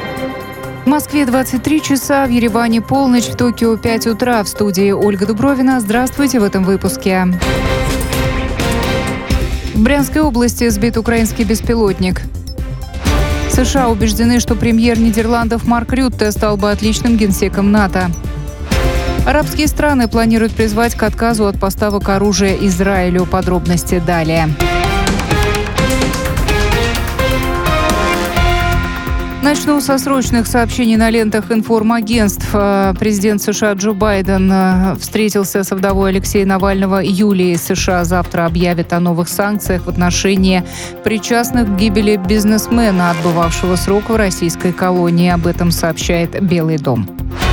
В Москве 23 часа, в Ереване полночь, в Токио 5 утра. В студии Ольга Дубровина. Здравствуйте в этом выпуске. В Брянской области сбит украинский беспилотник. США убеждены, что премьер Нидерландов Марк Рютте стал бы отличным генсеком НАТО. Арабские страны планируют призвать к отказу от поставок оружия Израилю. Подробности далее. Начну со срочных сообщений на лентах информагентств. Президент США Джо Байден встретился со вдовой Алексея Навального Юлией. США завтра объявит о новых санкциях в отношении причастных к гибели бизнесмена, отбывавшего срок в российской колонии. Об этом сообщает Белый дом.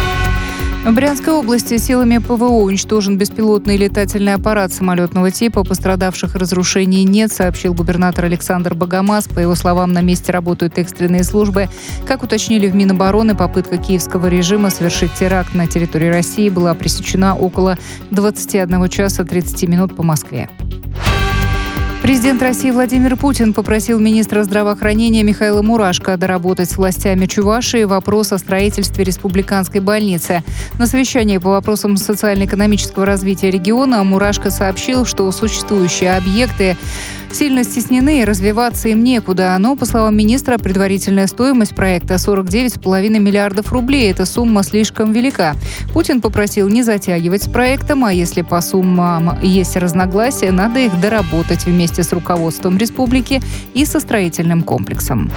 В Брянской области силами ПВО уничтожен беспилотный летательный аппарат самолетного типа. Пострадавших и разрушений нет, сообщил губернатор Александр Богомаз. По его словам, на месте работают экстренные службы. Как уточнили в Минобороны, попытка киевского режима совершить теракт на территории России была пресечена около 21 часа 30 минут по Москве. Президент России Владимир Путин попросил министра здравоохранения Михаила Мурашко доработать с властями Чувашии вопрос о строительстве республиканской больницы. На совещании по вопросам социально-экономического развития региона Мурашко сообщил, что существующие объекты сильно стеснены и развиваться им некуда. Но, по словам министра, предварительная стоимость проекта 49,5 миллиардов рублей. Эта сумма слишком велика. Путин попросил не затягивать с проектом, а если по суммам есть разногласия, надо их доработать вместе с руководством республики и со строительным комплексом.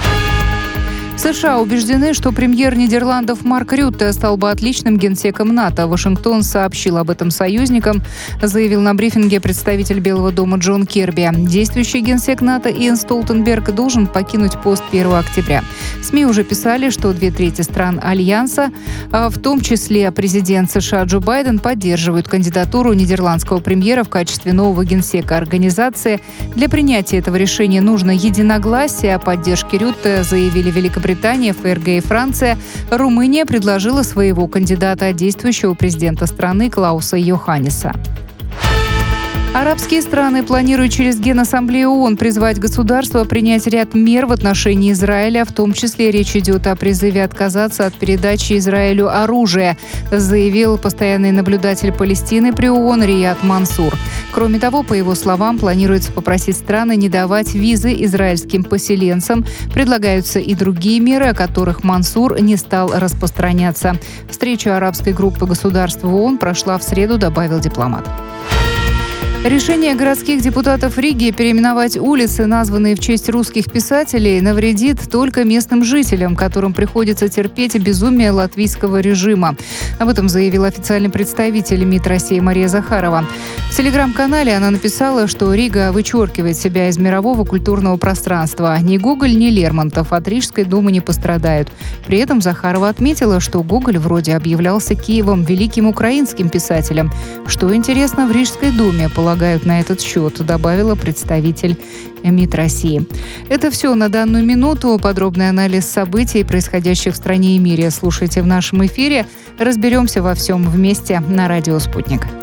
США убеждены, что премьер Нидерландов Марк Рютте стал бы отличным генсеком НАТО. Вашингтон сообщил об этом союзникам, заявил на брифинге представитель Белого дома Джон Кирби. Действующий генсек НАТО Йенс Столтенберг должен покинуть пост 1 октября. СМИ уже писали, что 2/3 стран Альянса, в том числе президент США Джо Байден, поддерживают кандидатуру нидерландского премьера в качестве нового генсека организации. Для принятия этого решения нужно единогласие. О поддержке Рютте заявили Великобритания, ФРГ и Франция. Румыния предложила своего кандидата, действующего президента страны Клауса Йоханниса. Арабские страны планируют через Генассамблею ООН призвать государства принять ряд мер в отношении Израиля. В том числе речь идет о призыве отказаться от передачи Израилю оружия, заявил постоянный наблюдатель Палестины при ООН Рияд Мансур. Кроме того, по его словам, планируется попросить страны не давать визы израильским поселенцам. Предлагаются и другие меры, о которых Мансур не стал распространяться. Встреча арабской группы государств в ООН прошла в среду, добавил дипломат. Решение городских депутатов Риги переименовать улицы, названные в честь русских писателей, навредит только местным жителям, которым приходится терпеть безумие латвийского режима. Об этом заявил официальный представитель МИД России Мария Захарова. В телеграм-канале она написала, что Рига вычеркивает себя из мирового культурного пространства. Ни Гоголь, ни Лермонтов от Рижской думы не пострадают. При этом Захарова отметила, что Гоголь вроде объявлялся Киевом великим украинским писателем. Что интересно, в Рижской думе полагают на этот счет, добавила представитель МИД России. Это все на данную минуту. Подробный анализ событий, происходящих в стране и мире, слушайте в нашем эфире. Разберемся во всем вместе на радио «Спутник».